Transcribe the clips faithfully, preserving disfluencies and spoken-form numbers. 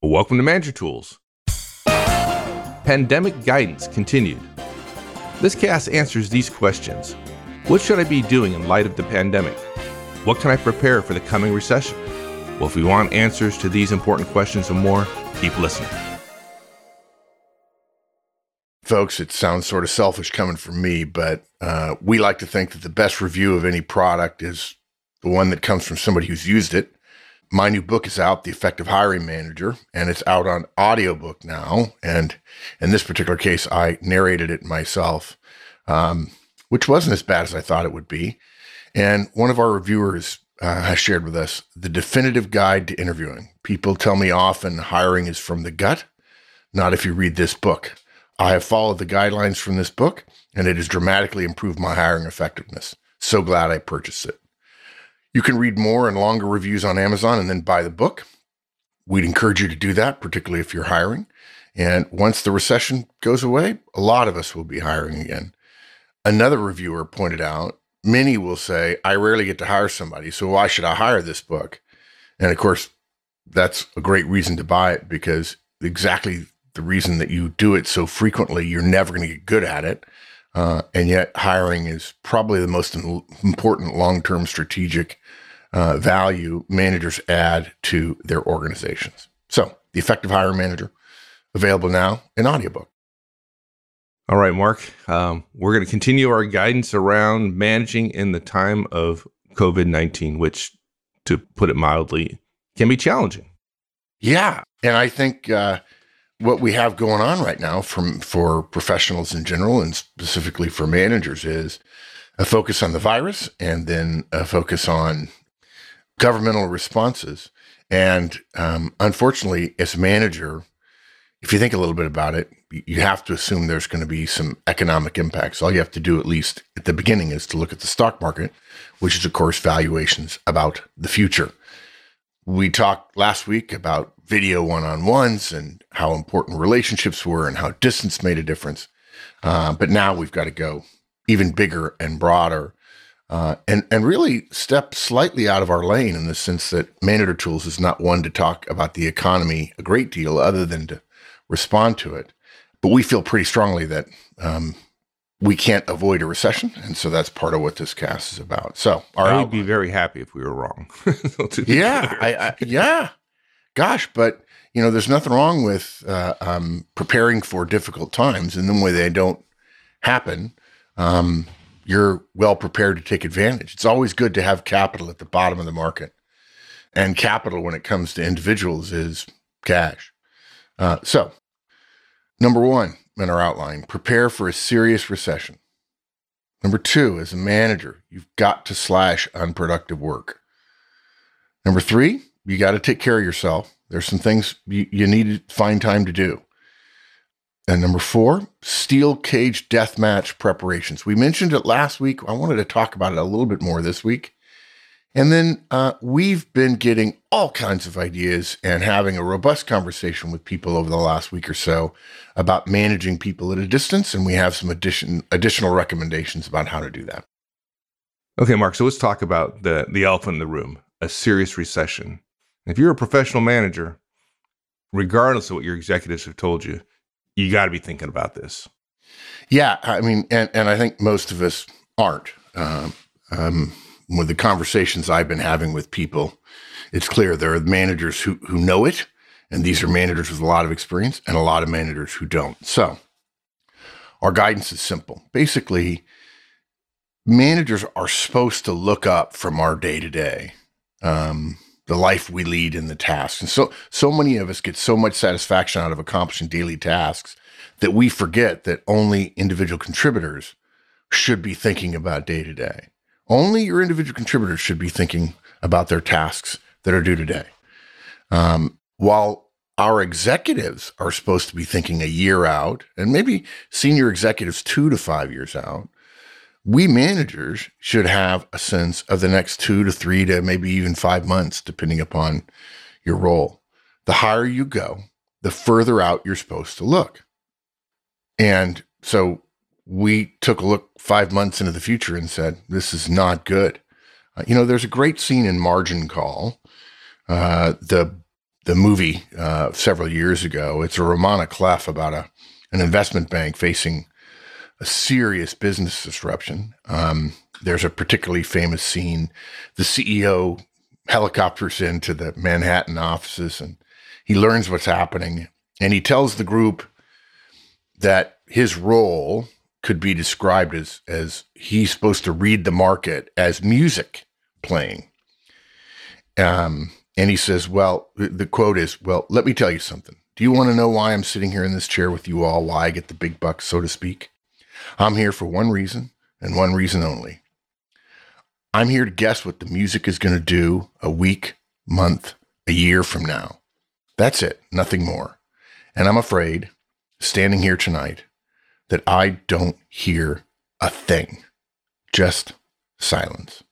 Welcome to Manager Tools. Pandemic guidance continued. This cast answers these questions. What should I be doing in light of the pandemic? What can I prepare for the coming recession? Well, if we want answers to these important questions and more, keep listening. Folks, it sounds sort of selfish coming from me, but uh, we like to think that the best review of any product is the one that comes from somebody who's used it. My new book is out, The Effective Hiring Manager, and it's out on audiobook now. And in this particular case, I narrated it myself, um, which wasn't as bad as I thought it would be. And one of our reviewers uh, has shared with us the definitive guide to interviewing. People tell me often hiring is from the gut, not if you read this book. I have followed the guidelines from this book, and it has dramatically improved my hiring effectiveness. So glad I purchased it. You can read more and longer reviews on Amazon and then buy the book. We'd encourage you to do that, particularly if you're hiring. And once the recession goes away, a lot of us will be hiring again. Another reviewer pointed out, many will say, I rarely get to hire somebody, so why should I hire this book? And of course, that's a great reason to buy it, because exactly the reason that you do it so frequently, you're never going to get good at it. Uh, and yet hiring is probably the most important long-term strategic uh, value managers add to their organizations. So The Effective Hiring Manager, available now in audiobook. All right, Mark, um, we're going to continue our guidance around managing in the time of covid nineteen, which, to put it mildly, can be challenging. Yeah. And I think uh, what we have going on right now from for professionals in general, and specifically for managers, is a focus on the virus and then a focus on governmental responses. And um, unfortunately, as a manager, if you think a little bit about it, you have to assume there's going to be some economic impacts. All you have to do, at least at the beginning, is to look at the stock market, which is, of course, valuations about the future. We talked last week about video one-on-ones and how important relationships were and how distance made a difference. Uh, but now we've got to go even bigger and broader uh, and, and really step slightly out of our lane, in the sense that Manager Tools is not one to talk about the economy a great deal other than to respond to it. But we feel pretty strongly that um, we can't avoid a recession. And so that's part of what this cast is about. So our I would outline. be very happy if we were wrong. yeah, I, I, yeah. Gosh, but you know, there's nothing wrong with uh, um, preparing for difficult times, and then when they don't happen, um, you're well prepared to take advantage. It's always good to have capital at the bottom of the market, and capital, when it comes to individuals, is cash. Uh, so, number one in our outline: prepare for a serious recession. Number two, as a manager, you've got to slash unproductive work. Number three, you got to take care of yourself. There's some things you, you need to find time to do. And number four, steel cage deathmatch preparations. We mentioned it last week. I wanted to talk about it a little bit more this week. And then uh, we've been getting all kinds of ideas and having a robust conversation with people over the last week or so about managing people at a distance. And we have some addition, additional recommendations about how to do that. Okay, Mark, so let's talk about the, the elephant in the room, a serious recession. If you're a professional manager, regardless of what your executives have told you, you got to be thinking about this. Yeah, I mean, and, and I think most of us aren't. Um, um, with the conversations I've been having with people, it's clear there are managers who, who know it, and these are managers with a lot of experience, and a lot of managers who don't. So our guidance is simple. Basically, managers are supposed to look up from our day-to-day, um, the life we lead in the tasks. And so, so many of us get so much satisfaction out of accomplishing daily tasks that we forget that only individual contributors should be thinking about day to day. Only your individual contributors should be thinking about their tasks that are due today. Um, while our executives are supposed to be thinking a year out, and maybe senior executives two to five years out, we managers should have a sense of the next two to three to maybe even five months, depending upon your role. The higher you go, the further out you're supposed to look. And so we took a look five months into the future and said, this is not good. Uh, you know, there's a great scene in Margin Call. Uh, the the movie uh, several years ago. It's a roman à clef about a an investment bank facing a serious business disruption. Um, there's a particularly famous scene. The C E O helicopters into the Manhattan offices, and he learns what's happening. And he tells the group that his role could be described as, as he's supposed to read the market as music playing. Um, and he says, well, the quote is, well, let me tell you something. Do you want to know why I'm sitting here in this chair with you all, why I get the big bucks, so to speak? I'm here for one reason and one reason only. I'm here to guess what the music is going to do a week, month, a year from now. That's it, nothing more. And I'm afraid, standing here tonight, that I don't hear a thing, just silence.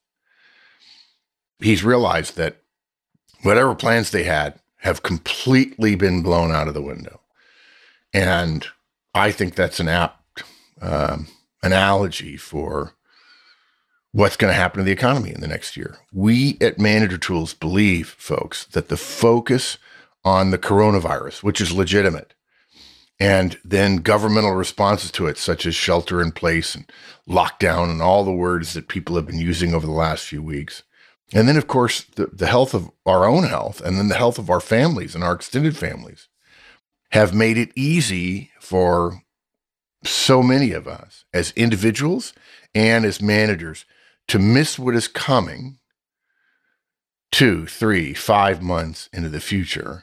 He's realized that whatever plans they had have completely been blown out of the window. And I think that's an apt um, analogy for what's going to happen to the economy in the next year. We at Manager Tools believe, folks, that the focus on the coronavirus, which is legitimate, and then governmental responses to it, such as shelter in place and lockdown and all the words that people have been using over the last few weeks. And then, of course, the, the health of our own health and then the health of our families and our extended families have made it easy for so many of us as individuals and as managers to miss what is coming two, three, five months into the future.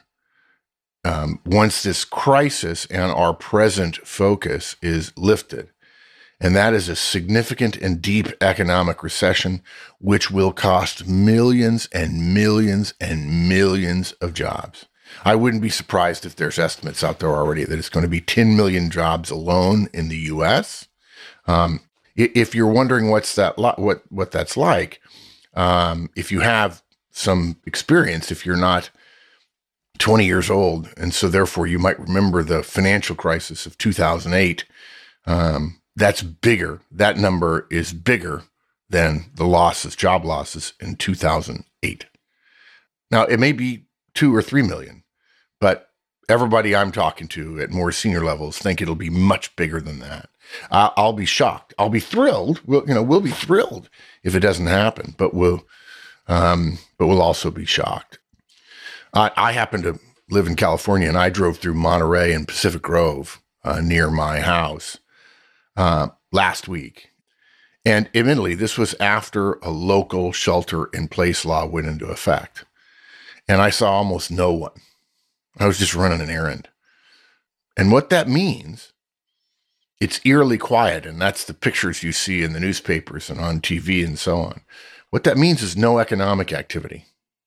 Um, once this crisis and our present focus is lifted. And that is a significant and deep economic recession, which will cost millions and millions and millions of jobs. I wouldn't be surprised if there's estimates out there already that it's going to be ten million jobs alone in the U S. Um, if you're wondering what's that li- what what that's like, um, if you have some experience, if you're not twenty years old, and so therefore you might remember the financial crisis of two thousand eight. Um, that's bigger. That number is bigger than the losses, job losses in two thousand eight. Now, it may be two or three million, but everybody I'm talking to at more senior levels think it'll be much bigger than that. Uh, I'll be shocked. I'll be thrilled. We'll, you know, we'll be thrilled if it doesn't happen, but we'll, um, but we'll also be shocked. I, I happen to live in California, and I drove through Monterey and Pacific Grove uh, near my house uh, last week. And admittedly, this was after a local shelter-in-place law went into effect. And I saw almost no one. I was just running an errand. And what that means, it's eerily quiet, and that's the pictures you see in the newspapers and on T V and so on. What that means is no economic activity.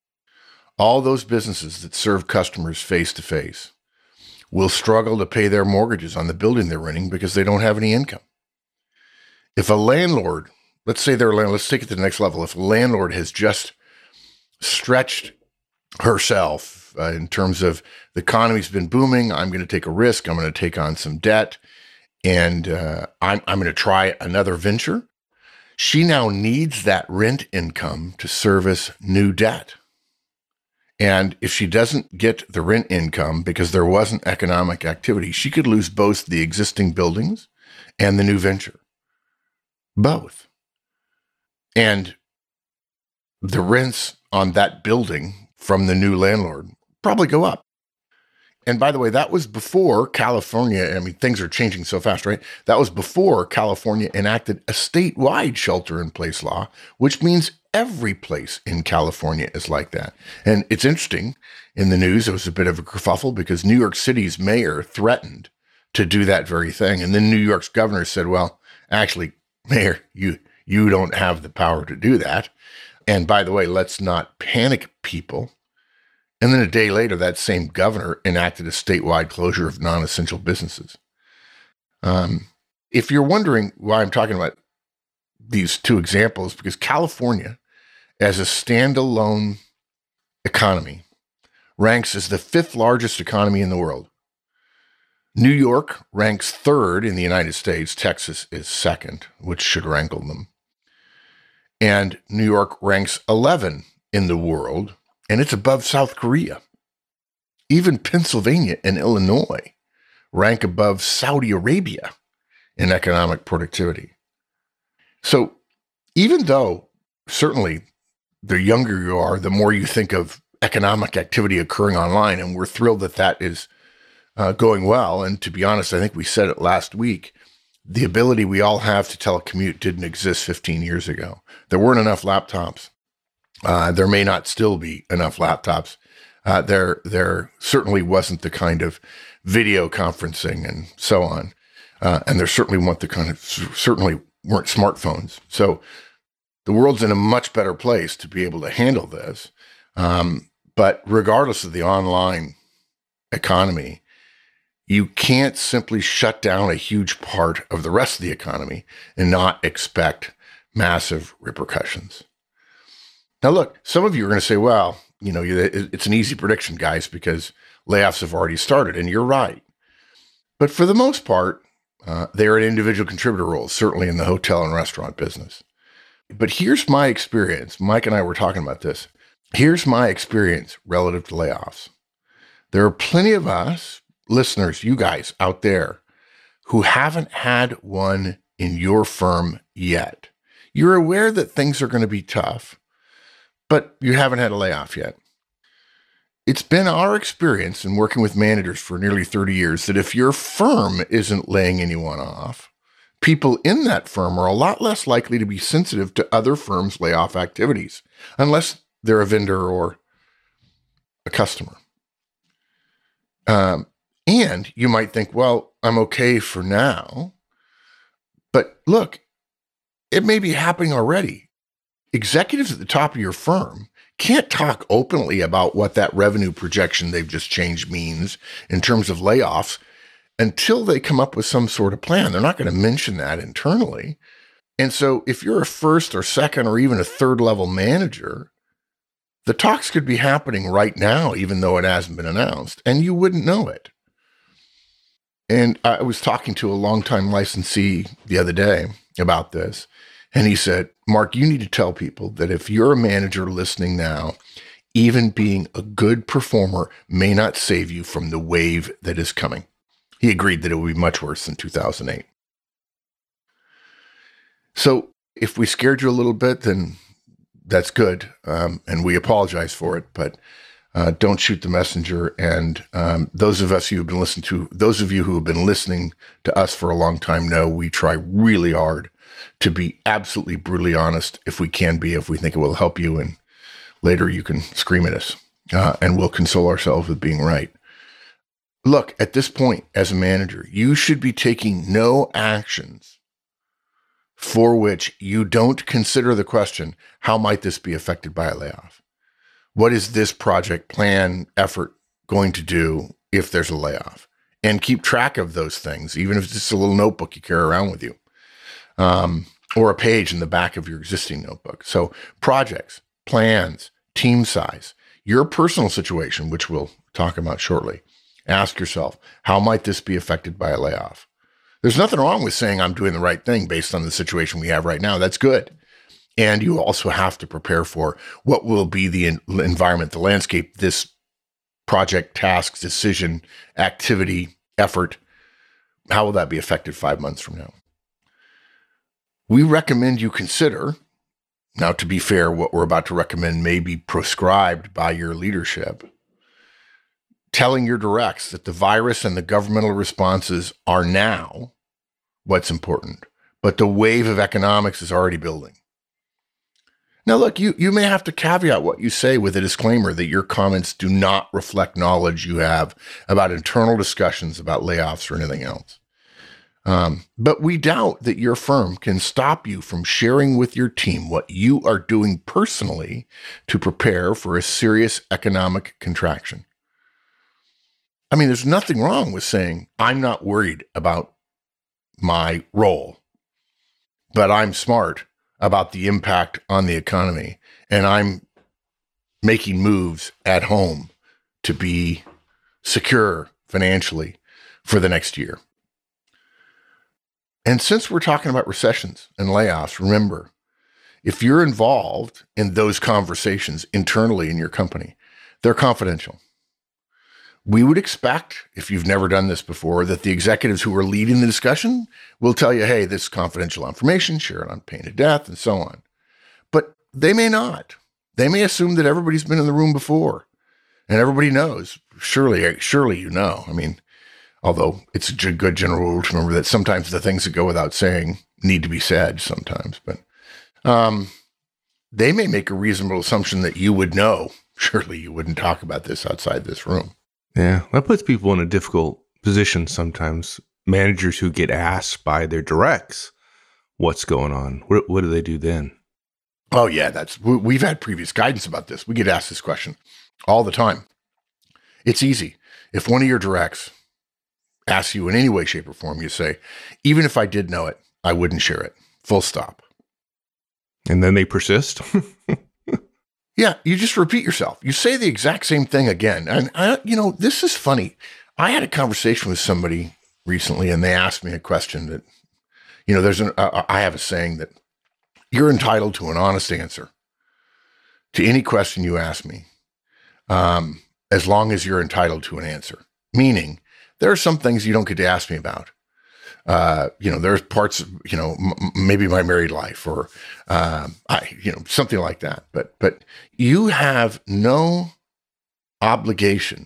All those businesses that serve customers face-to-face will struggle to pay their mortgages on the building they're renting because they don't have any income. If a landlord, let's say they're, let's take it to the next level. If a landlord has just stretched herself uh, in terms of the economy's been booming, I'm going to take a risk, I'm going to take on some debt, and uh, I'm, I'm going to try another venture. She now needs that rent income to service new debt. And if she doesn't get the rent income because there wasn't economic activity, she could lose both the existing buildings and the new venture. Both. And the rents on that building from the new landlord probably go up. And by the way, that was before California, I mean, things are changing so fast, right? That was before California enacted a statewide shelter-in-place law, which means every place in California is like that. And it's interesting, in the news, it was a bit of a kerfuffle because New York City's mayor threatened to do that very thing. And then New York's governor said, well, actually, Mayor, you you don't have the power to do that. And by the way, let's not panic people. And then a day later, that same governor enacted a statewide closure of non-essential businesses. Um, if you're wondering why I'm talking about these two examples, because California, as a standalone economy, ranks as the fifth largest economy in the world. New York ranks third in the United States. Texas is second, which should rankle them. And New York ranks eleven in the world, and it's above South Korea. Even Pennsylvania and Illinois rank above Saudi Arabia in economic productivity. So even though certainly the younger you are, the more you think of economic activity occurring online, and we're thrilled that that is uh, going well. And to be honest, I think we said it last week, the ability we all have to telecommute didn't exist fifteen years ago. There weren't enough laptops. Uh, there may not still be enough laptops. Uh, there, there certainly wasn't the kind of video conferencing and so on. Uh, and there certainly weren't the kind of, certainly weren't smartphones. So the world's in a much better place to be able to handle this. Um, but regardless of the online economy, you can't simply shut down a huge part of the rest of the economy and not expect massive repercussions. Now, look, some of you are going to say, well, you know, it's an easy prediction, guys, because layoffs have already started. And you're right. But for the most part, uh, they're in individual contributor roles, certainly in the hotel and restaurant business. But here's my experience. Mike and I were talking about this. Here's my experience relative to layoffs. There are plenty of us, listeners, you guys out there, who haven't had one in your firm yet. You're aware that things are going to be tough, but you haven't had a layoff yet. It's been our experience in working with managers for nearly thirty years that if your firm isn't laying anyone off, people in that firm are a lot less likely to be sensitive to other firms' layoff activities, unless they're a vendor or a customer. Um, and you might think, well, I'm okay for now. But look, it may be happening already. Executives at the top of your firm can't talk openly about what that revenue projection they've just changed means in terms of layoffs until they come up with some sort of plan. They're not going to mention that internally. And so if you're a first or second or even a third level manager, the talks could be happening right now, even though it hasn't been announced, and you wouldn't know it. And I was talking to a longtime licensee the other day about this, and he said, Mark, you need to tell people that if you're a manager listening now, even being a good performer may not save you from the wave that is coming. He agreed that it would be much worse than two thousand eight. So if we scared you a little bit, then that's good. Um, and we apologize for it, but uh, don't shoot the messenger. And um, those of us who have been listening to, those of you who have been listening to us for a long time know we try really hard to be absolutely brutally honest if we can be, if we think it will help you. And later you can scream at us uh, and we'll console ourselves with being right. Look, at this point, as a manager, you should be taking no actions for which you don't consider the question, how might this be affected by a layoff? What is this project, plan, effort going to do if there's a layoff? And keep track of those things, even if it's just a little notebook you carry around with you, um, or a page in the back of your existing notebook. So projects, plans, team size, your personal situation, which we'll talk about shortly. Ask yourself, how might this be affected by a layoff? There's nothing wrong with saying I'm doing the right thing based on the situation we have right now. That's good. And you also have to prepare for what will be the environment, the landscape, this project, task, decision, activity, effort. How will that be affected five months from now? We recommend you consider, now to be fair, what we're about to recommend may be prescribed by your leadership, telling your directs that the virus and the governmental responses are now what's important, but the wave of economics is already building. Now, look, you, you may have to caveat what you say with a disclaimer that your comments do not reflect knowledge you have about internal discussions about layoffs or anything else. Um, but we doubt that your firm can stop you from sharing with your team what you are doing personally to prepare for a serious economic contraction. I mean, there's nothing wrong with saying, I'm not worried about my role, but I'm smart about the impact on the economy, and I'm making moves at home to be secure financially for the next year. And since we're talking about recessions and layoffs, remember, if you're involved in those conversations internally in your company, they're confidential. We would expect, if you've never done this before, that the executives who are leading the discussion will tell you, hey, this is confidential information, share it on pain of death, and so on. But they may not. They may assume that everybody's been in the room before and everybody knows. Surely, surely you know. I mean, although it's a good general rule to remember that sometimes the things that go without saying need to be said sometimes. But um, they may make a reasonable assumption that you would know. Surely you wouldn't talk about this outside this room. Yeah, that puts people in a difficult position sometimes. Managers who get asked by their directs what's going on. What, what do they do then? Oh, yeah, that's we've had previous guidance about this. We get asked this question all the time. It's easy. If one of your directs asks you in any way, shape, or form, you say, even if I did know it, I wouldn't share it. Full stop. And then they persist? Yeah, you just repeat yourself. You say the exact same thing again. And, I, you know, this is funny. I had a conversation with somebody recently, and they asked me a question that, you know, there's an, uh, I have a saying that you're entitled to an honest answer to any question you ask me, um, as long as you're entitled to an answer. Meaning, there are some things you don't get to ask me about. Uh, you know, there's parts of, you know, m- maybe my married life or, um, I, you know, something like that. But, but you have no obligation,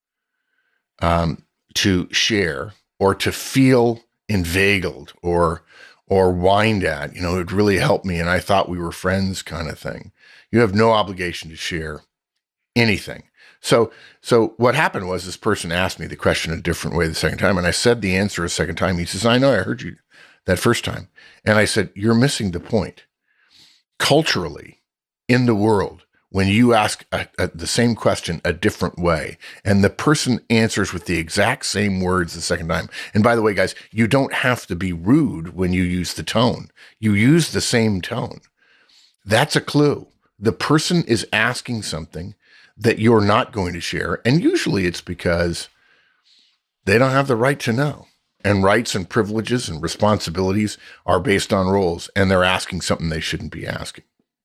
um, to share or to feel inveigled or, or whined at, you know, it really helped me. And I thought we were friends kind of thing. You have no obligation to share anything. So, so what happened was this person asked me the question a different way the second time. And I said the answer a second time. He says, I know, I heard you that first time. And I said, you're missing the point. Culturally, in the world, when you ask a, a, the same question a different way, and the person answers with the exact same words the second time. And by the way, guys, you don't have to be rude when you use the tone. You use the same tone. That's a clue. The person is asking something that you're not going to share. And usually it's because they don't have the right to know. And rights and privileges and responsibilities are based on roles, and they're asking something they shouldn't be asking.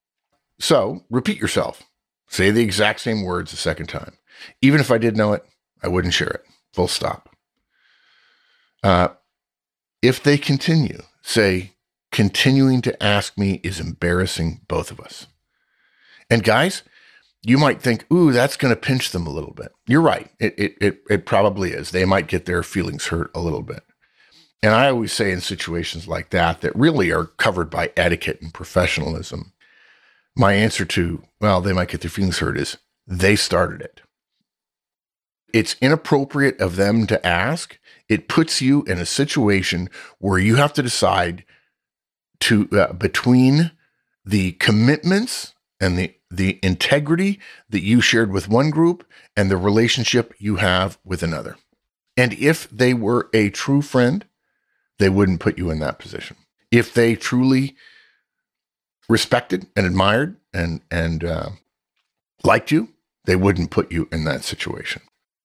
So repeat yourself. Say the exact same words a second time. Even if I did know it, I wouldn't share it. Full stop. Uh, if they continue, say, continuing to ask me is embarrassing both of us. And guys, you might think, ooh, that's going to pinch them a little bit. You're right. It, it, it, it probably is. They might get their feelings hurt a little bit. And I always say in situations like that, that really are covered by etiquette and professionalism, my answer to, well, they might get their feelings hurt is they started it. It's inappropriate of them to ask. It puts you in a situation where you have to decide to, uh, between the commitments and the the integrity that you shared with one group and the relationship you have with another. And if they were a true friend, they wouldn't put you in that position. If they truly respected and admired and, and uh, liked you, they wouldn't put you in that situation.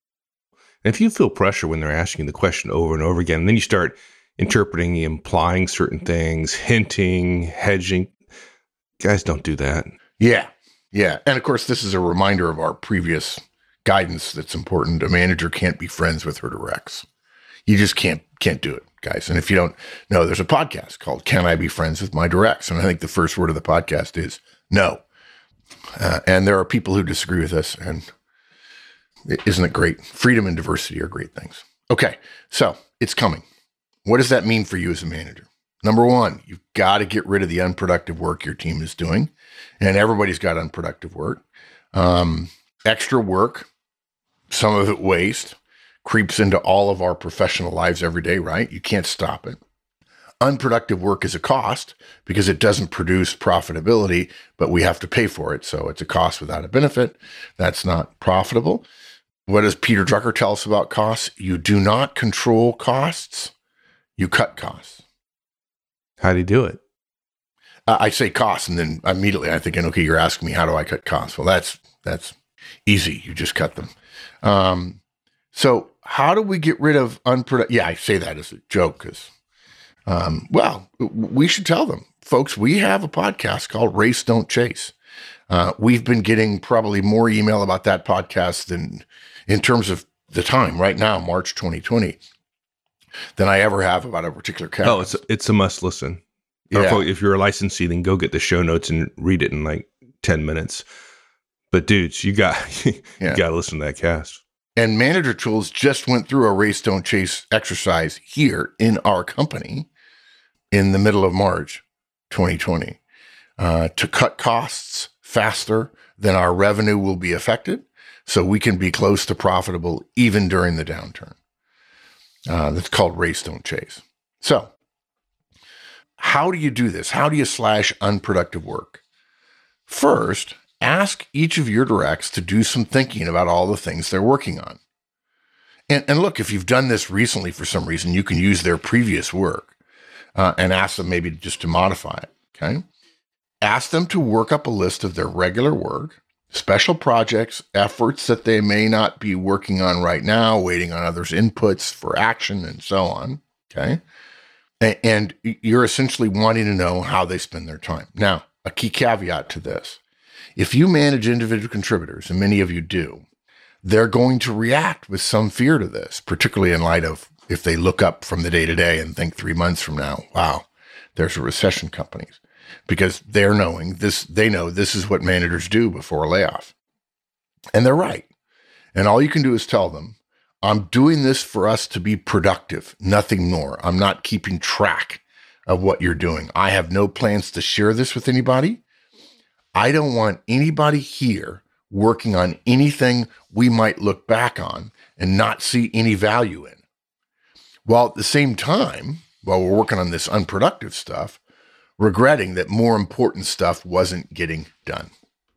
And if you feel pressure when they're asking the question over and over again, and then you start interpreting, implying certain things, hinting, hedging, guys, don't do that. Yeah. Yeah. And of course, this is a reminder of our previous guidance that's important. A manager can't be friends with her directs. You just can't, can't do it, guys. And if you don't know, there's a podcast called Can I Be Friends with My Directs? And I think the first word of the podcast is no. Uh, and there are people who disagree with us, and isn't it great? Freedom and diversity are great things. Okay. So it's coming. What does that mean for you as a manager? Number one, you've got to get rid of the unproductive work your team is doing. And everybody's got unproductive work. Um, extra work, some of it waste, creeps into all of our professional lives every day, right? You can't stop it. Unproductive work is a cost because it doesn't produce profitability, but we have to pay for it. So it's a cost without a benefit. That's not profitable. What does Peter Drucker tell us about costs? You do not control costs. You cut costs. How do you do it? Uh, I say costs, and then immediately I'm thinking, okay, you're asking me, how do I cut costs? Well, that's that's easy. You just cut them. Um, so how do we get rid of unproductive? Yeah, I say that as a joke because, um, well, we should tell them. Folks, we have a podcast called Race Don't Chase. Uh, we've been getting probably more email about that podcast than in terms of the time right now, March twenty twenty, than I ever have about a particular cast. Oh, it's it's a must listen. Yeah. Or if you're a licensee, then go get the show notes and read it in like ten minutes. But dudes, you got you Yeah. got to listen to that cast. And Manager Tools just went through a race, don't chase exercise here in our company in the middle of March twenty twenty uh, to cut costs faster than our revenue will be affected, so we can be close to profitable even during the downturn. Uh, that's called Race, Don't Chase. So how do you do this? How do you slash unproductive work? First, ask each of your directs to do some thinking about all the things they're working on. And, and look, if you've done this recently for some reason, you can use their previous work uh, and ask them maybe just to modify it, okay? Ask them to work up a list of their regular work, special projects, efforts that they may not be working on right now, waiting on others' inputs for action and so on, okay? And, and you're essentially wanting to know how they spend their time. Now, a key caveat to this. If you manage individual contributors, and many of you do, they're going to react with some fear to this, particularly in light of if they look up from the day to day and think three months from now, wow, there's a recession companies, because they're knowing this, they know this is what managers do before a layoff. And they're right. And all you can do is tell them, I'm doing this for us to be productive, nothing more. I'm not keeping track of what you're doing. I have no plans to share this with anybody. I don't want anybody here working on anything we might look back on and not see any value in. While at the same time, while we're working on this unproductive stuff, regretting that more important stuff wasn't getting done.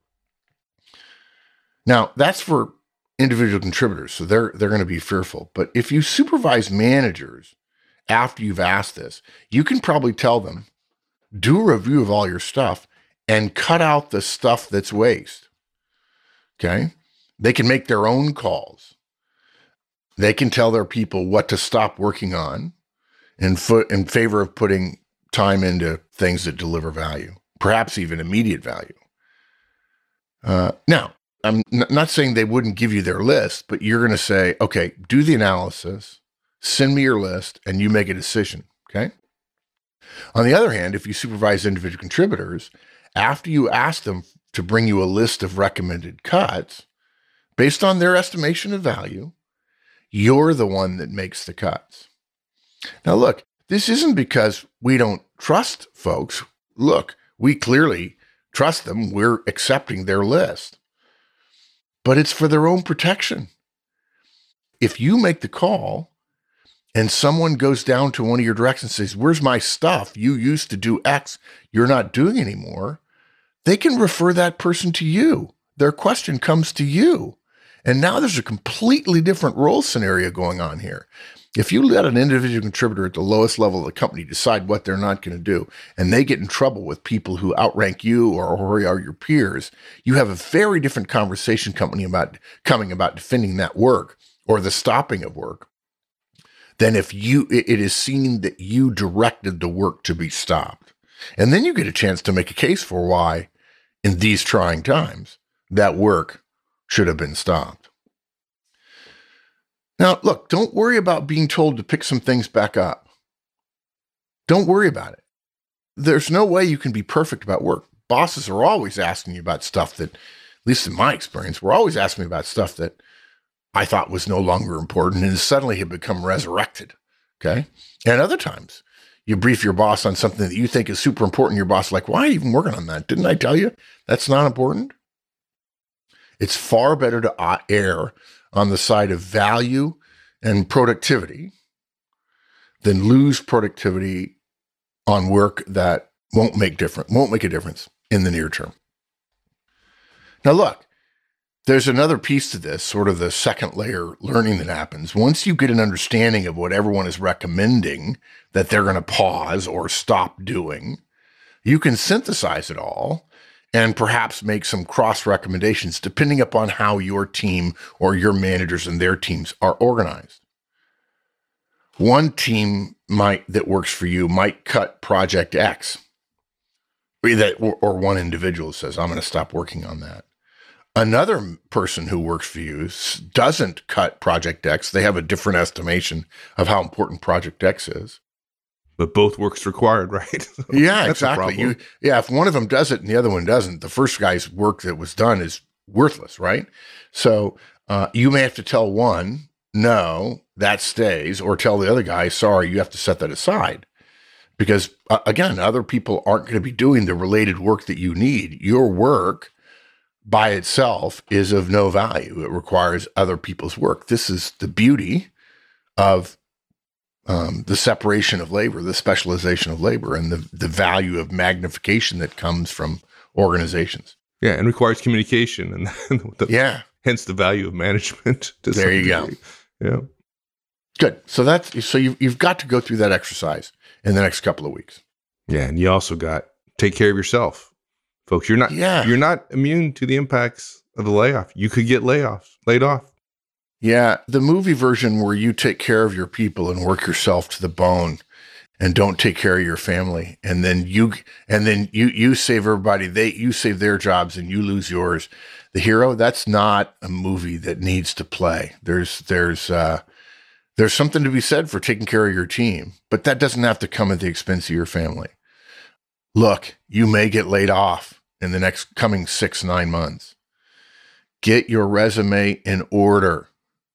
Now, that's for individual contributors, so they're they're going to be fearful. But if you supervise managers after you've asked this, you can probably tell them, do a review of all your stuff and cut out the stuff that's waste. Okay? They can make their own calls. They can tell their people what to stop working on in, fo- in favor of putting time into things that deliver value, perhaps even immediate value. Uh, now, I'm n- not saying they wouldn't give you their list, but you're going to say, okay, do the analysis, send me your list, and you make a decision, okay? On the other hand, if you supervise individual contributors, after you ask them to bring you a list of recommended cuts, based on their estimation of value, you're the one that makes the cuts. Now, look, this isn't because we don't trust folks. Look, we clearly trust them. We're accepting their list. But it's for their own protection. If you make the call and someone goes down to one of your directs and says, where's my stuff? You used to do X, you're not doing anymore. They can refer that person to you. Their question comes to you. And now there's a completely different role scenario going on here. If you let an individual contributor at the lowest level of the company decide what they're not going to do, and they get in trouble with people who outrank you or, or are your peers, you have a very different conversation company about coming about defending that work or the stopping of work than if you it, it is seen that you directed the work to be stopped. And then you get a chance to make a case for why, in these trying times, that work should have been stopped. Now, look, don't worry about being told to pick some things back up. Don't worry about it. There's no way you can be perfect about work. Bosses are always asking you about stuff that, at least in my experience, were always asking me about stuff that I thought was no longer important and suddenly had become resurrected, okay? And other times, you brief your boss on something that you think is super important. Your boss is like, why are you even working on that? Didn't I tell you that's not important? It's far better to err on the side of value and productivity than lose productivity on work that won't make different, won't make a difference in the near term. Now, look, there's another piece to this, sort of the second layer learning that happens. Once you get an understanding of what everyone is recommending that they're going to pause or stop doing, you can synthesize it all and perhaps make some cross recommendations depending upon how your team or your managers and their teams are organized. One team might that works for you might cut project X, or, that, or, or one individual says, I'm going to stop working on that. Another person who works for you doesn't cut Project X. They have a different estimation of how important Project X is. But both work's required, right? So yeah, exactly. You, yeah, if one of them does it and the other one doesn't, the first guy's work that was done is worthless, right? So uh, you may have to tell one, no, that stays, or tell the other guy, sorry, you have to set that aside. Because, uh, again, other people aren't going to be doing the related work that you need. Your work by itself is of no value. It requires other people's work. This is the beauty of um, the separation of labor, the specialization of labor, and the, the value of magnification that comes from organizations. Yeah, and requires communication, and the, yeah, hence the value of management. To there you degree. go. Yeah, good. So that's so you've you've got to go through that exercise in the next couple of weeks. Yeah, and you also got take care of yourself. Folks, you're not yeah. you're not immune to the impacts of the layoff. You could get layoffs, laid off. Yeah, the movie version where you take care of your people and work yourself to the bone and don't take care of your family, and then you and then you you save everybody, they you save their jobs and you lose yours. The hero, that's not a movie that needs to play. There's there's uh there's something to be said for taking care of your team, but that doesn't have to come at the expense of your family. Look, you may get laid off in the next coming six, nine months. Get your resume in order.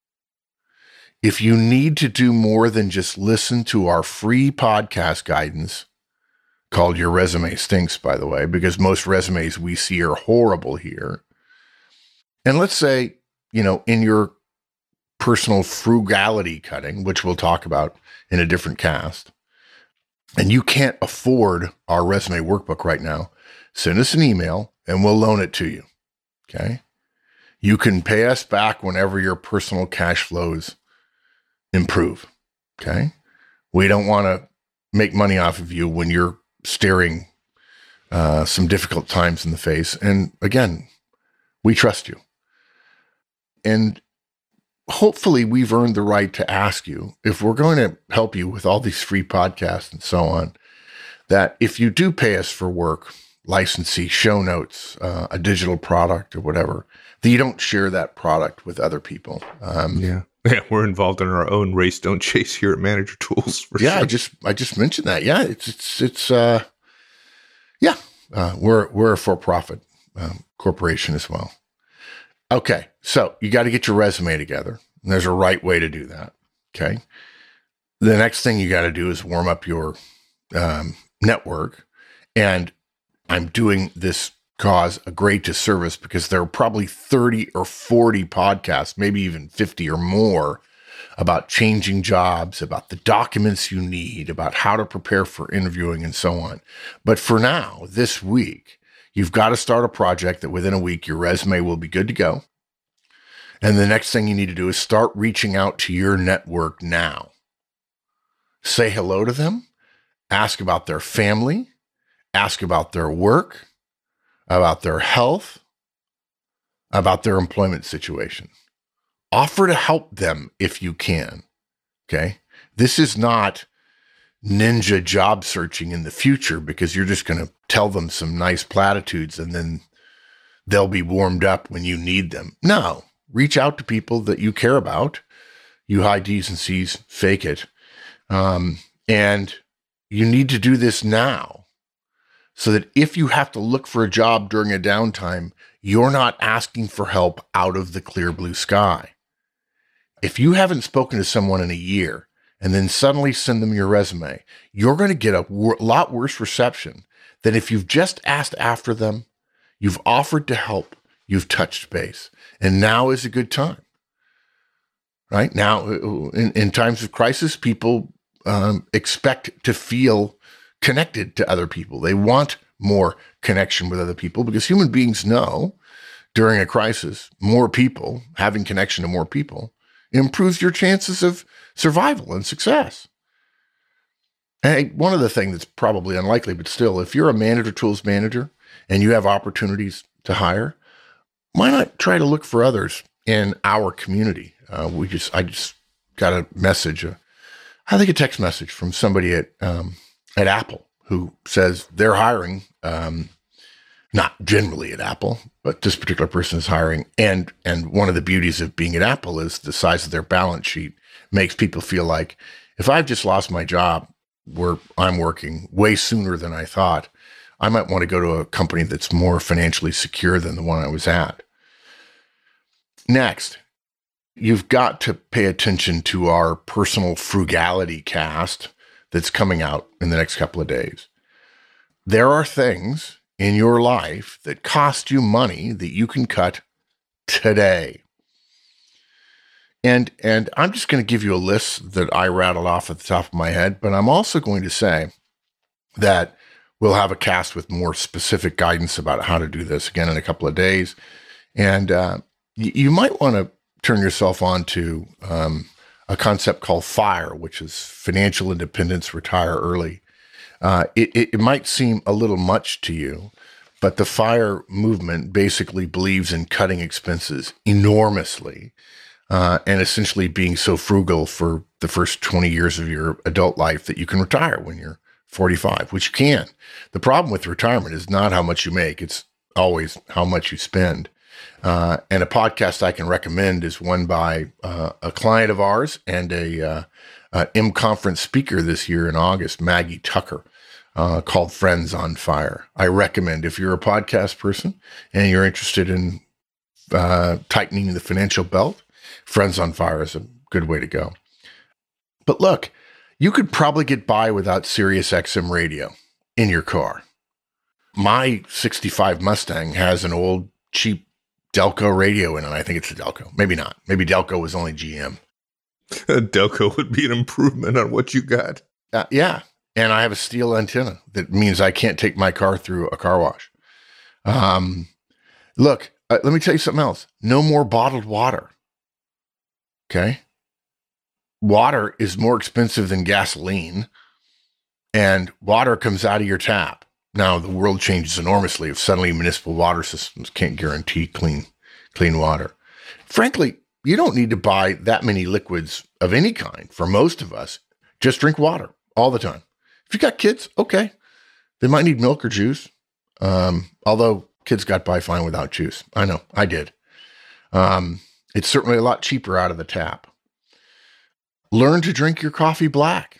If you need to do more than just listen to our free podcast guidance, called Your Resume Stinks, by the way, because most resumes we see are horrible here. And let's say, you know, in your personal frugality cutting, which we'll talk about in a different cast, and you can't afford our resume workbook right now, send us an email and we'll loan it to you. Okay. You can pay us back whenever your personal cash flows improve. Okay. We don't want to make money off of you when you're staring uh, some difficult times in the face. And again, we trust you. And hopefully we've earned the right to ask you, if we're going to help you with all these free podcasts and so on, that if you do pay us for work, licensee, show notes, uh, a digital product or whatever, that you don't share that product with other people. Um, yeah. Yeah. We're involved in our own race. Don't chase here at Manager Tools. For yeah. sure. I just, I just mentioned that. Yeah. It's, it's, it's, uh, yeah. Uh, we're, we're a for-profit um, corporation as well. Okay. So you got to get your resume together. And there's a right way to do that. Okay. The next thing you got to do is warm up your um, network. And I'm doing this cause a great disservice because there are probably thirty or forty podcasts, maybe even fifty or more, about changing jobs, about the documents you need, about how to prepare for interviewing and so on. But for now, this week, you've got to start a project that within a week, your resume will be good to go. And the next thing you need to do is start reaching out to your network now. Say hello to them, ask about their family, ask about their work, about their health, about their employment situation. Offer to help them if you can. Okay. This is not ninja job searching in the future because you're just going to tell them some nice platitudes and then they'll be warmed up when you need them. No, reach out to people that you care about. You high D's and C's, fake it. Um, and you need to do this now so that if you have to look for a job during a downtime, you're not asking for help out of the clear blue sky. If you haven't spoken to someone in a year and then suddenly send them your resume, you're going to get a wor- lot worse reception than if you've just asked after them, you've offered to help, you've touched base, and now is a good time. Right? Now, in, in times of crisis, people um, expect to feel connected to other people. They want more connection with other people because human beings know during a crisis, more people, having connection to more people, improves your chances of survival and success. And one of the things that's probably unlikely, but still, if you're a Manager Tools manager and you have opportunities to hire, why not try to look for others in our community? Uh, we just, I just got a message, uh, I think a text message from somebody at um, at Apple who says they're hiring um, Not generally at Apple, but this particular person is hiring. And and one of the beauties of being at Apple is the size of their balance sheet makes people feel like, if I've just lost my job where I'm working way sooner than I thought, I might want to go to a company that's more financially secure than the one I was at. Next, you've got to pay attention to our personal frugality cast that's coming out in the next couple of days. There are things in your life that cost you money that you can cut today. And, and I'm just going to give you a list that I rattled off at the top of my head, but I'm also going to say that we'll have a cast with more specific guidance about how to do this again in a couple of days. And uh, y- you might want to turn yourself on to um, a concept called FIRE, which is Financial Independence, Retire Early. Uh, it, it, it might seem a little much to you, but the FIRE movement basically believes in cutting expenses enormously uh, and essentially being so frugal for the first twenty years of your adult life that you can retire when you're forty-five, which you can. The problem with retirement is not how much you make. It's always how much you spend. Uh, and a podcast I can recommend is one by uh, a client of ours and a uh, uh, M conference speaker this year in August, Maggie Tucker, uh, called Friends on Fire. I recommend, if you're a podcast person and you're interested in uh, tightening the financial belt, Friends on Fire is a good way to go. But look, you could probably get by without Sirius X M radio in your car. My sixty-five Mustang has an old, cheap Delco radio in it. I think it's a Delco. Maybe not. Maybe Delco was only G M. Delco would be an improvement on what you got. Uh, yeah. And I have a steel antenna that means I can't take my car through a car wash. Um, look, uh, let me tell you something else. No more bottled water. Okay. Water is more expensive than gasoline, and water comes out of your tap. Now, the world changes enormously if suddenly municipal water systems can't guarantee clean, clean water. Frankly, you don't need to buy that many liquids of any kind. For most of us, just drink water all the time. If you got kids, okay, they might need milk or juice. Um, although kids got by fine without juice. I know, I did. Um, it's certainly a lot cheaper out of the tap. Learn to drink your coffee black.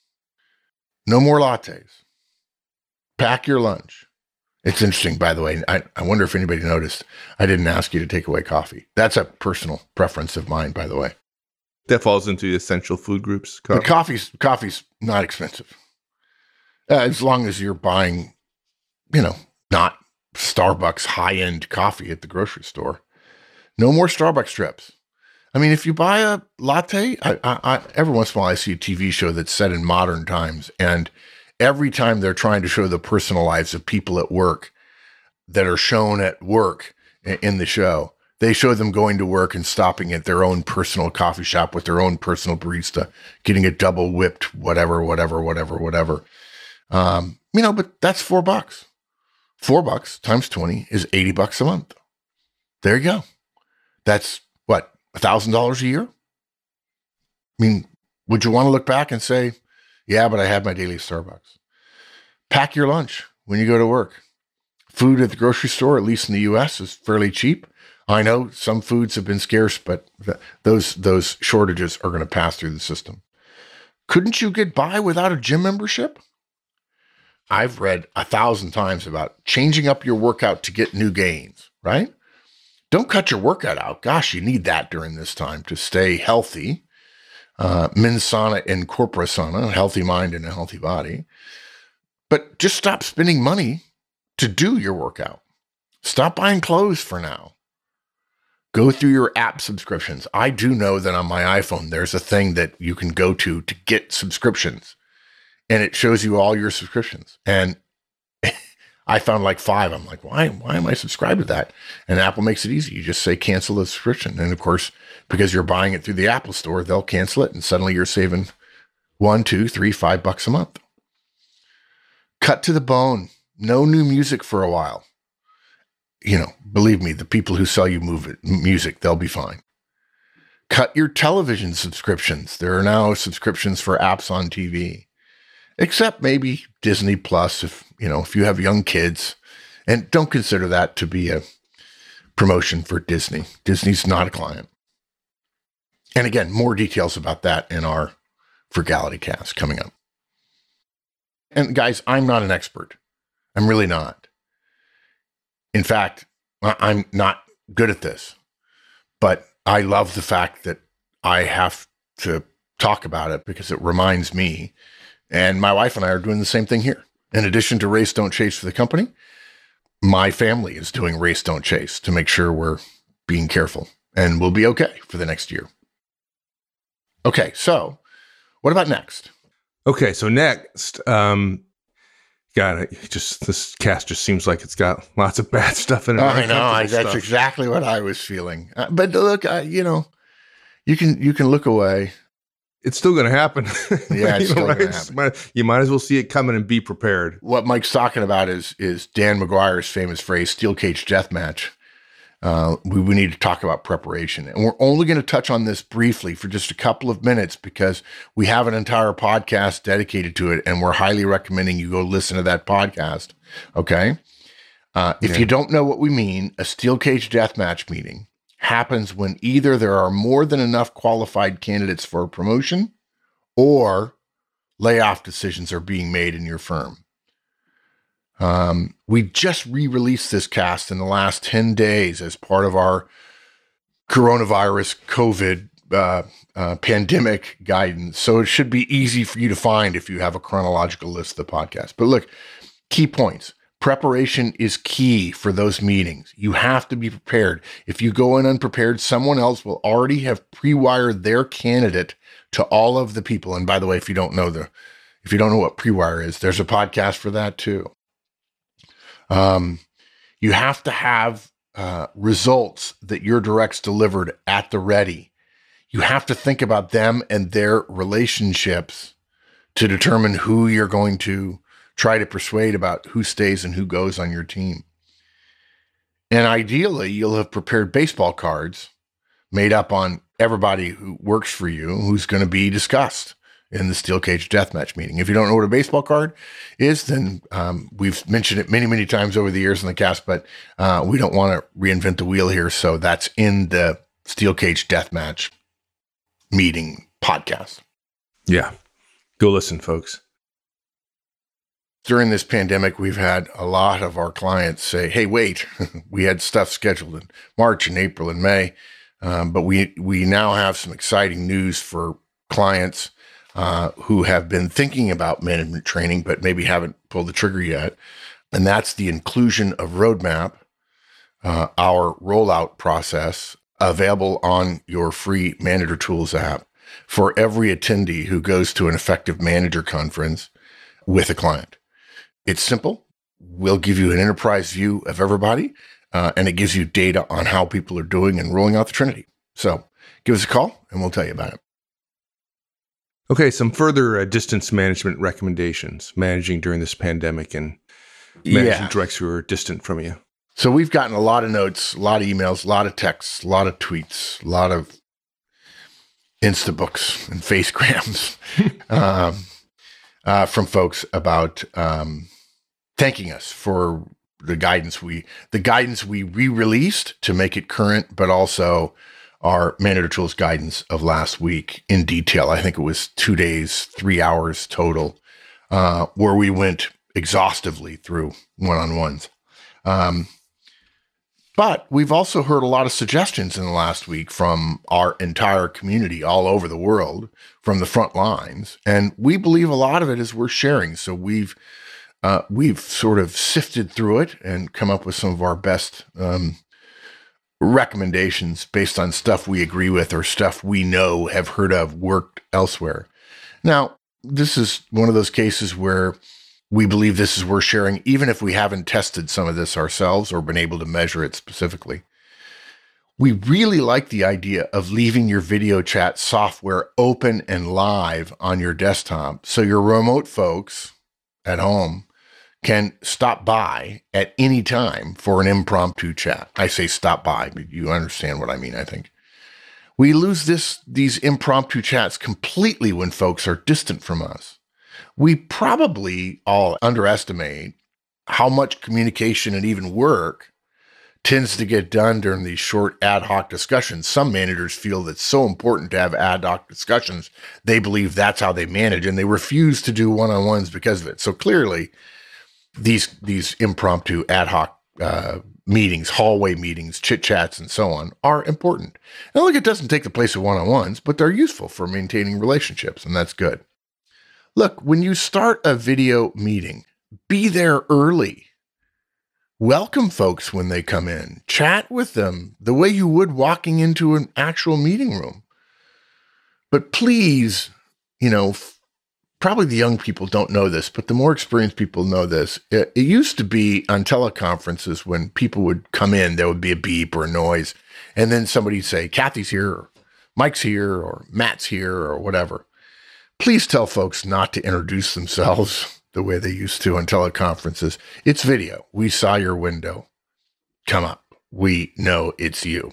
No more lattes. Pack your lunch. It's interesting, by the way. I, I wonder if anybody noticed I didn't ask you to take away coffee. That's a personal preference of mine, by the way. That falls into the essential food groups. Coffee. But coffee's, coffee's not expensive. Uh, as long as you're buying, you know, not Starbucks high-end coffee at the grocery store. No more Starbucks trips. I mean, if you buy a latte, I, I, I, every once in a while I see a T V show that's set in modern times, and every time they're trying to show the personal lives of people at work that are shown at work in the show, they show them going to work and stopping at their own personal coffee shop with their own personal barista, getting a double whipped, whatever, whatever, whatever, whatever. Um, you know, but that's four bucks. Four bucks times twenty is eighty bucks a month. There you go. That's what, a thousand dollars a year? I mean, would you want to look back and say, yeah, but I had my daily Starbucks? Pack your lunch when you go to work. Food at the grocery store, at least in the U S, is fairly cheap. I know some foods have been scarce, but th- those those shortages are going to pass through the system. Couldn't you get by without a gym membership? I've read a thousand times about changing up your workout to get new gains, right? Don't cut your workout out. Gosh, you need that during this time to stay healthy. Uh, mens sana and corpora sana, a healthy mind and a healthy body. But just stop spending money to do your workout. Stop buying clothes for now. Go through your app subscriptions. I do know that on my iPhone, there's a thing that you can go to to get subscriptions, and it shows you all your subscriptions. And I found like five. I'm like, why, why am I subscribed to that? And Apple makes it easy. You just say cancel the subscription. And of course, because you're buying it through the Apple store, they'll cancel it. And suddenly you're saving one, two, three, five bucks a month. Cut to the bone. No new music for a while. You know, believe me, the people who sell you move music, they'll be fine. Cut your television subscriptions. There are now subscriptions for apps on T V. Except maybe Disney Plus, if you know, if you have young kids And don't consider that to be a promotion for Disney. Disney's not a client. And again, more details about that in our Frugality Cast coming up. And guys, I'm not an expert. I'm really not. In fact, I'm not good at this. But I love the fact that I have to talk about it because it reminds me. And my wife and I are doing the same thing here. In addition to Race Don't Chase for the company, my family is doing Race Don't Chase to make sure we're being careful, and we'll be okay for the next year. Okay, so what about next? Okay, so next, um, God, it just this cast just seems like it's got lots of bad stuff in it. Oh, I know, I, that's stuff. exactly what I was feeling. Uh, but look, uh, you know, you can you can look away. It's still going to happen. Yeah, it's you know, still right? going to happen. Might, you might as well see it coming and be prepared. What Mike's talking about is is Dan McGuire's famous phrase, steel cage death match. Uh, we, we need to talk about preparation. And we're only going to touch on this briefly for just a couple of minutes because we have an entire podcast dedicated to it, and we're highly recommending you go listen to that podcast, okay? Uh, if Yeah. you don't know what we mean, a steel cage death match meeting happens when either there are more than enough qualified candidates for a promotion or layoff decisions are being made in your firm. Um, we just re-released this cast in the last ten days as part of our coronavirus COVID uh, uh, pandemic guidance. So it should be easy for you to find if you have a chronological list of the podcast. But look, key points. Preparation is key for those meetings. You have to be prepared. If you go in unprepared, someone else will already have pre-wired their candidate to all of the people. And by the way, if you don't know the, if you don't know what pre-wire is, there's a podcast for that too. Um, you have to have uh, results that your directs delivered at the ready. You have to think about them and their relationships to determine who you're going to try to persuade about who stays and who goes on your team. And ideally, you'll have prepared baseball cards made up on everybody who works for you, who's going to be discussed in the steel cage deathmatch meeting. If you don't know what a baseball card is, then um, we've mentioned it many, many times over the years in the cast, but uh, we don't want to reinvent the wheel here. So that's in the steel cage deathmatch meeting podcast. Yeah. Go listen, folks. During this pandemic, we've had a lot of our clients say, hey, wait, we had stuff scheduled in March and April and May, um, but we we now have some exciting news for clients uh, who have been thinking about management training, but maybe haven't pulled the trigger yet. And that's the inclusion of Roadmap, uh, our rollout process, available on your free Manager Tools app for every attendee who goes to an Effective Manager conference with a client. It's simple. We'll give you an enterprise view of everybody, uh, and it gives you data on how people are doing and rolling out the Trinity. So give us a call, and we'll tell you about it. Okay, some further uh, distance management recommendations, managing during this pandemic and managing Yeah. directs who are distant from you. So we've gotten a lot of notes, a lot of emails, a lot of texts, a lot of tweets, a lot of Instabooks and Facegrams um, uh, from folks about um, thanking us for the guidance we the guidance we re-released to make it current, but also our Manager Tools guidance of last week in detail. I think it was two days, three hours total, uh, where we went exhaustively through one-on-ones. Um, but we've also heard a lot of suggestions in the last week from our entire community all over the world, from the front lines, and we believe a lot of it is worth sharing. So we've uh, we've sort of sifted through it and come up with some of our best um, recommendations based on stuff we agree with or stuff we know, have heard of, worked elsewhere. Now, this is one of those cases where we believe this is worth sharing, even if we haven't tested some of this ourselves or been able to measure it specifically. We really like the idea of leaving your video chat software open and live on your desktop so your remote folks at home can stop by at any time for an impromptu chat. I say stop by, but you understand what I mean, I think. We lose this these impromptu chats completely when folks are distant from us. We probably all underestimate how much communication and even work tends to get done during these short ad hoc discussions. Some managers feel that it's so important to have ad hoc discussions. They believe that's how they manage, and they refuse to do one-on-ones because of it. So clearly, these these impromptu ad hoc uh, meetings, hallway meetings, chit-chats, and so on are important. And look, it doesn't take the place of one-on-ones, but they're useful for maintaining relationships, and that's good. Look, when you start a video meeting, be there early. Welcome folks when they come in. Chat with them the way you would walking into an actual meeting room. But please, you know, f- probably the young people don't know this, but the more experienced people know this. It, it used to be on teleconferences when people would come in, there would be a beep or a noise, and then somebody would say, Kathy's here, or Mike's here, or Matt's here, or whatever. Please tell folks not to introduce themselves the way they used to on teleconferences. It's video. We saw your window. Come up. We know it's you.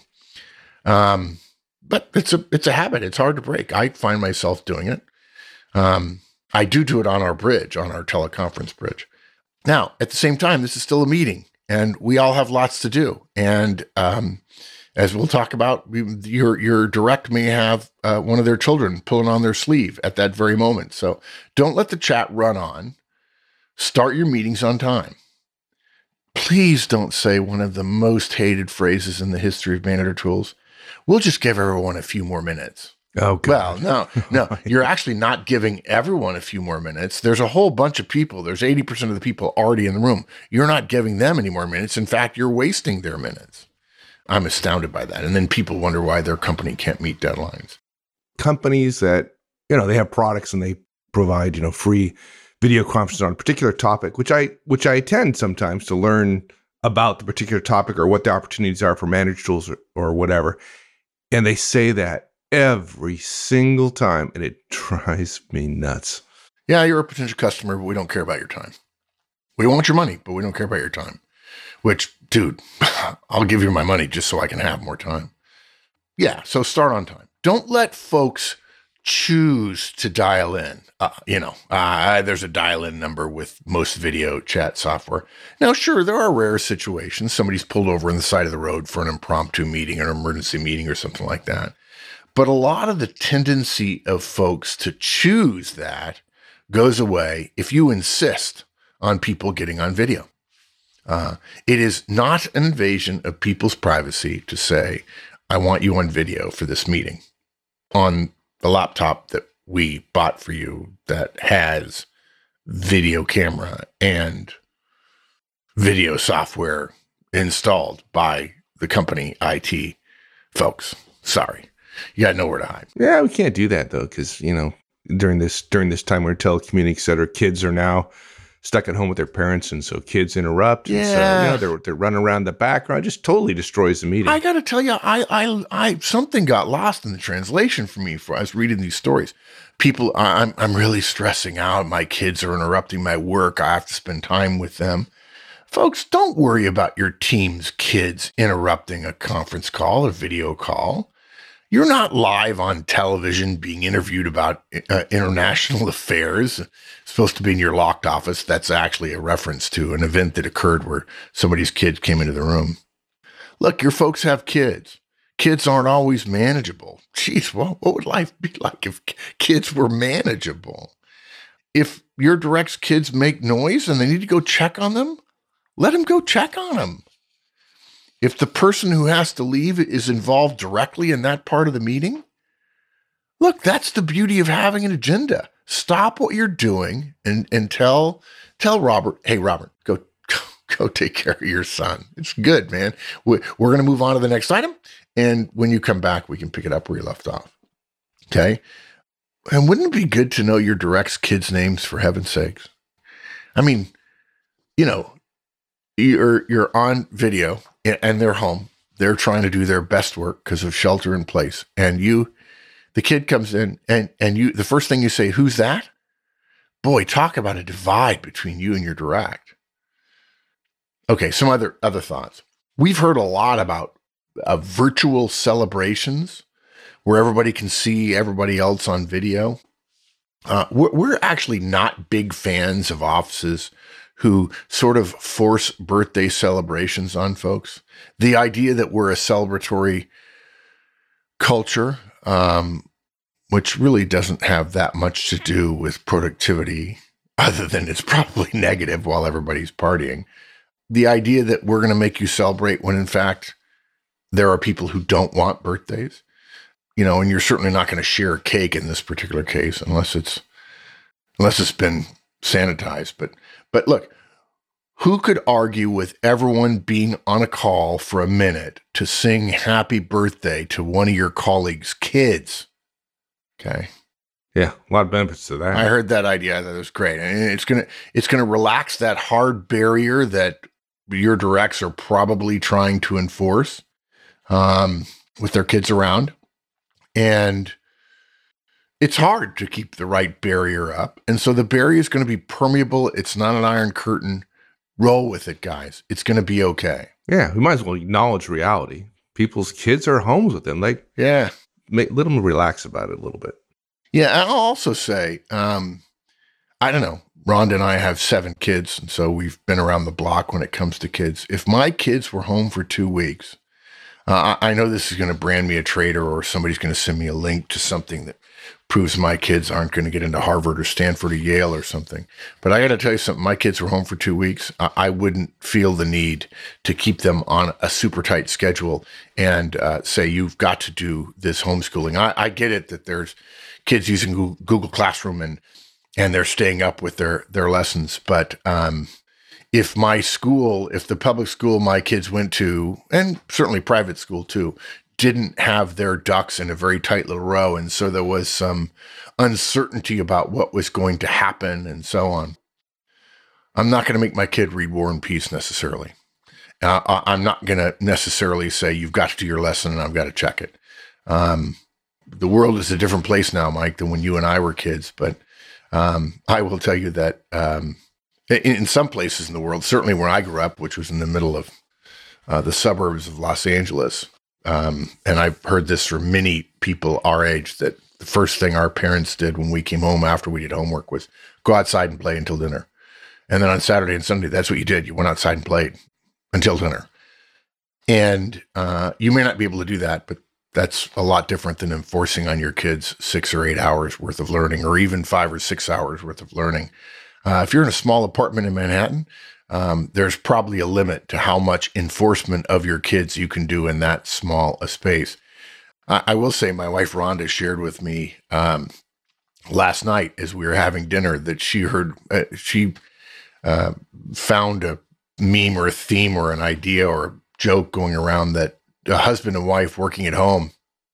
Um, but it's a it's a habit. It's hard to break. I find myself doing it. Um, I do do it on our bridge, on our teleconference bridge. Now, at the same time, this is still a meeting, and we all have lots to do. And um, as we'll talk about, your your direct may have uh, one of their children pulling on their sleeve at that very moment. So don't let the chat run on. Start your meetings on time. Please don't say one of the most hated phrases in the history of Manager Tools. We'll just give everyone a few more minutes. Oh, God. Well, no, no, you're actually not giving everyone a few more minutes. There's a whole bunch of people. There's eighty percent of the people already in the room. You're not giving them any more minutes. In fact, you're wasting their minutes. I'm astounded by that. And then people wonder why their company can't meet deadlines. Companies that, you know, they have products and they provide, you know, free video conferences on a particular topic, which I which I attend sometimes to learn about the particular topic or what the opportunities are for Manager Tools or, or whatever. And they say that every single time, and it drives me nuts. Yeah, you're a potential customer, but we don't care about your time. We want your money, but we don't care about your time. Which, dude, I'll give you my money just so I can have more time. Yeah, so start on time. Don't let folks choose to dial in. Uh, you know, uh, there's a dial-in number with most video chat software. Now, sure, there are rare situations. Somebody's pulled over on the side of the road for an impromptu meeting or an emergency meeting or something like that. But a lot of the tendency of folks to choose that goes away if you insist on people getting on video. Uh, it is not an invasion of people's privacy to say, I want you on video for this meeting on the laptop that we bought for you that has video camera and video software installed by the company I T folks. Sorry, you got nowhere to hide. Yeah, we can't do that though, because you know during this during this time where telecommuting, et cetera, kids are now stuck at home with their parents, and so kids interrupt. Yeah, and so, you know, they're they're running around the background. It just totally destroys the meeting. I got to tell you, I I I something got lost in the translation for me. For I was reading these stories. People, I'm I'm really stressing out. My kids are interrupting my work. I have to spend time with them. Folks, don't worry about your team's kids interrupting a conference call, a video call. You're not live on television being interviewed about uh, international affairs. It's supposed to be in your locked office. That's actually a reference to an event that occurred where somebody's kids came into the room. Look, your folks have kids. Kids aren't always manageable. Jeez, well, what would life be like if kids were manageable? If your direct's kids make noise and they need to go check on them, let them go check on them. If the person who has to leave is involved directly in that part of the meeting, look, that's the beauty of having an agenda. Stop what you're doing and, and tell tell Robert, hey, Robert, go, go, go take care of your son. It's good, man. We, we're going to move on to the next item. And when you come back, we can pick it up where you left off. Okay? And wouldn't it be good to know your direct's kids' names, for heaven's sakes? I mean, you know, you're you're on video and they're home. They're trying to do their best work because of shelter in place. And you, the kid comes in and, and you, the first thing you say, who's that? Boy, talk about a divide between you and your direct. Okay, some other, other thoughts. We've heard a lot about uh, virtual celebrations where everybody can see everybody else on video. Uh, we're, we're actually not big fans of offices who sort of force birthday celebrations on folks. The idea that we're a celebratory culture, um, which really doesn't have that much to do with productivity, other than it's probably negative while everybody's partying. The idea that we're going to make you celebrate when in fact there are people who don't want birthdays, you know, and you're certainly not going to share cake in this particular case unless it's unless it's been sanitized. But but look, who could argue with everyone being on a call for a minute to sing happy birthday to one of your colleagues' kids? Okay. Yeah, a lot of benefits to that. I heard that idea. I thought it was great. And it's gonna it's gonna relax that hard barrier that your directs are probably trying to enforce um, with their kids around. And it's hard to keep the right barrier up. And so the barrier is going to be permeable. It's not an iron curtain. Roll with it, guys. It's going to be okay. Yeah, we might as well acknowledge reality. People's kids are homes with them. Like, yeah, make, let them relax about it a little bit. Yeah, I'll also say, um, I don't know, Rhonda and I have seven kids, and so we've been around the block when it comes to kids. If my kids were home for two weeks, uh, I know this is going to brand me a traitor, or somebody's going to send me a link to something that proves my kids aren't going to get into Harvard or Stanford or Yale or something. But I got to tell you something, my kids were home for two weeks. I, I wouldn't feel the need to keep them on a super tight schedule and uh, say, you've got to do this homeschooling. I, I get it that there's kids using Google, Google Classroom and and they're staying up with their their lessons. But um, if my school, if the public school my kids went to, and certainly private school too, didn't have their ducks in a very tight little row, and so there was some uncertainty about what was going to happen and so on, I'm not going to make my kid read War and Peace necessarily. Uh, I'm not going to necessarily say, you've got to do your lesson and I've got to check it. Um, the world is a different place now, Mike, than when you and I were kids. But um, I will tell you that um, in, in some places in the world, certainly where I grew up, which was in the middle of uh, the suburbs of Los Angeles, um, and I've heard this from many people our age, that the first thing our parents did when we came home after we did homework was go outside and play until dinner. And then on Saturday and Sunday, that's what you did. You went outside and played until dinner. And uh, you may not be able to do that, but that's a lot different than enforcing on your kids six or eight hours worth of learning, or even five or six hours worth of learning. Uh, if you're in a small apartment in Manhattan, um, there's probably a limit to how much enforcement of your kids you can do in that small a space. I, I will say my wife Rhonda shared with me um, last night as we were having dinner that she heard, uh, she uh, found a meme or a theme or an idea or a joke going around that a husband and wife working at home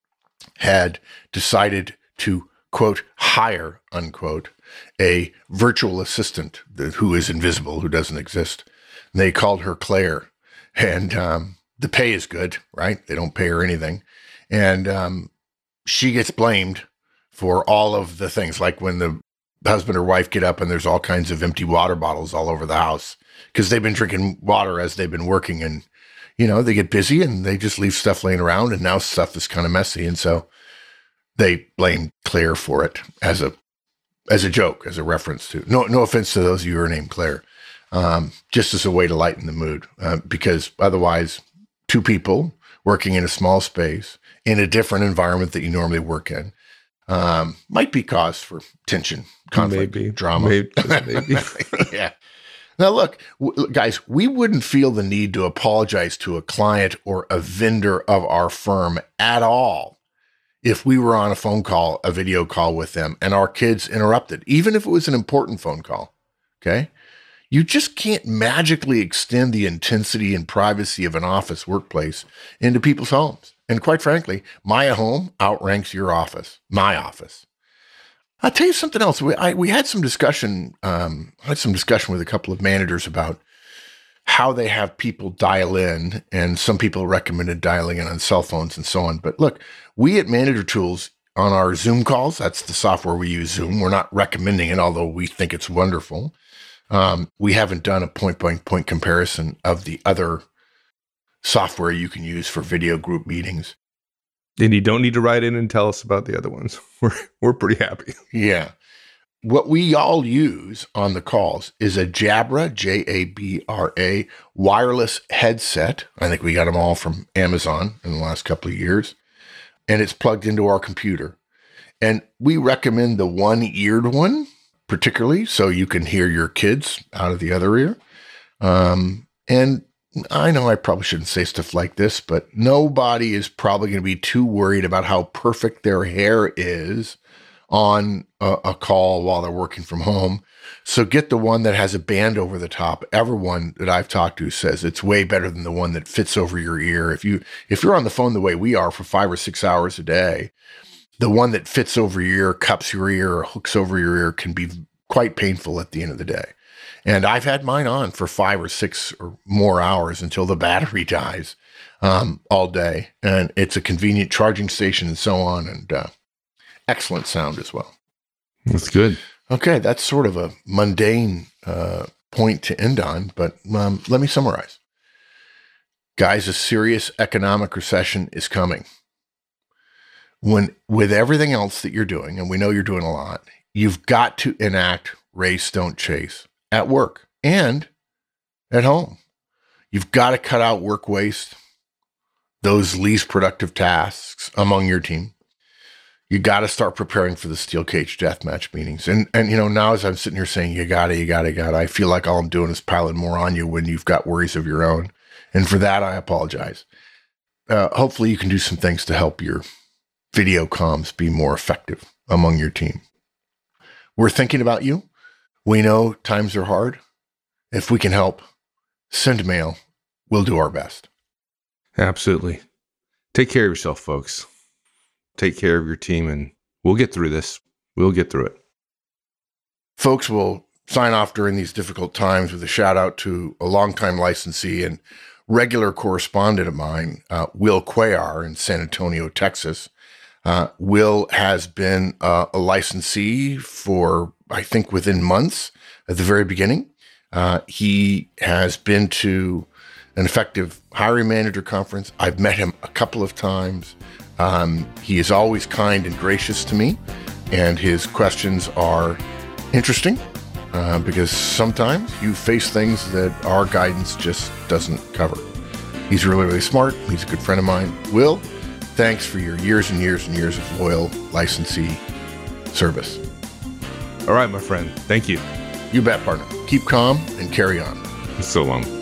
had decided to, quote, hire, unquote, a virtual assistant who is invisible, who doesn't exist. And they called her Claire. And um, the pay is good, right? They don't pay her anything. And um, she gets blamed for all of the things, like when the husband or wife get up and there's all kinds of empty water bottles all over the house because they've been drinking water as they've been working, and you know, they get busy and they just leave stuff laying around, and now stuff is kind of messy. And so they blame Claire for it as a as a joke, as a reference to, no no offense to those of you who are named Claire, um, just as a way to lighten the mood. Uh, because otherwise, two people working in a small space in a different environment that you normally work in um, might be cause for tension, conflict, maybe. drama. Maybe. maybe. Yeah. Now, look, w- guys, we wouldn't feel the need to apologize to a client or a vendor of our firm at all if we were on a phone call, a video call with them, and our kids interrupted, even if it was an important phone call, okay? You just can't magically extend the intensity and privacy of an office workplace into people's homes. And quite frankly, my home outranks your office, my office. I'll tell you something else. We I, we had some discussion. Um, I had some discussion with a couple of managers about how they have people dial in, and some people recommended dialing in on cell phones and so on. But look, we at Manager Tools on our Zoom calls, that's the software we use, Zoom. We're not recommending it, although we think it's wonderful. Um, we haven't done a point-by-point comparison of the other software you can use for video group meetings. And you don't need to write in and tell us about the other ones. We're we're pretty happy. Yeah. what we all use on the calls is a Jabra, J A B R A, wireless headset. I think we got them all from Amazon in the last couple of years. And it's plugged into our computer. And we recommend the one-eared one, particularly, so you can hear your kids out of the other ear. Um, and I know I probably shouldn't say stuff like this, but nobody is probably going to be too worried about how perfect their hair is on a, a call while they're working from home. So get the one that has a band over the top. Everyone that I've talked to says it's way better than the one that fits over your ear. If you, if you're on the phone the way we are for five or six hours a day, the one that fits over your ear, cups your ear, or hooks over your ear can be quite painful at the end of the day. And I've had mine on for five or six or more hours until the battery dies um, all day. And it's a convenient charging station and so on. And uh, excellent sound as well. That's good. Okay, that's sort of a mundane uh, point to end on, but um, let me summarize. Guys, a serious economic recession is coming. When, with everything else that you're doing, and we know you're doing a lot, you've got to enact race, don't chase at work and at home. You've got to cut out work waste, those least productive tasks among your team. You got to start preparing for the steel cage deathmatch meetings. And, and, you know, now as I'm sitting here saying, you got to, you got to, you got to, I feel like all I'm doing is piling more on you when you've got worries of your own. And for that, I apologize. Uh, hopefully you can do some things to help your video comms be more effective among your team. We're thinking about you. We know times are hard. If we can help, send mail. We'll do our best. Absolutely. Take care of yourself, folks. Take care of your team, and we'll get through this. We'll get through it. Folks, will sign off during these difficult times with a shout out to a longtime licensee and regular correspondent of mine, uh, Will Cuellar in San Antonio, Texas. Uh, Will has been uh, a licensee for, I think, within months at the very beginning. Uh, he has been to an effective hiring manager conference. I've met him a couple of times. Um, he is always kind and gracious to me, and his questions are interesting uh, because sometimes you face things that our guidance just doesn't cover. He's really, really smart. He's a good friend of mine. Will, thanks for your years and years and years of loyal licensee service. All right, my friend. Thank you. You bet, partner. Keep calm and carry on. So long.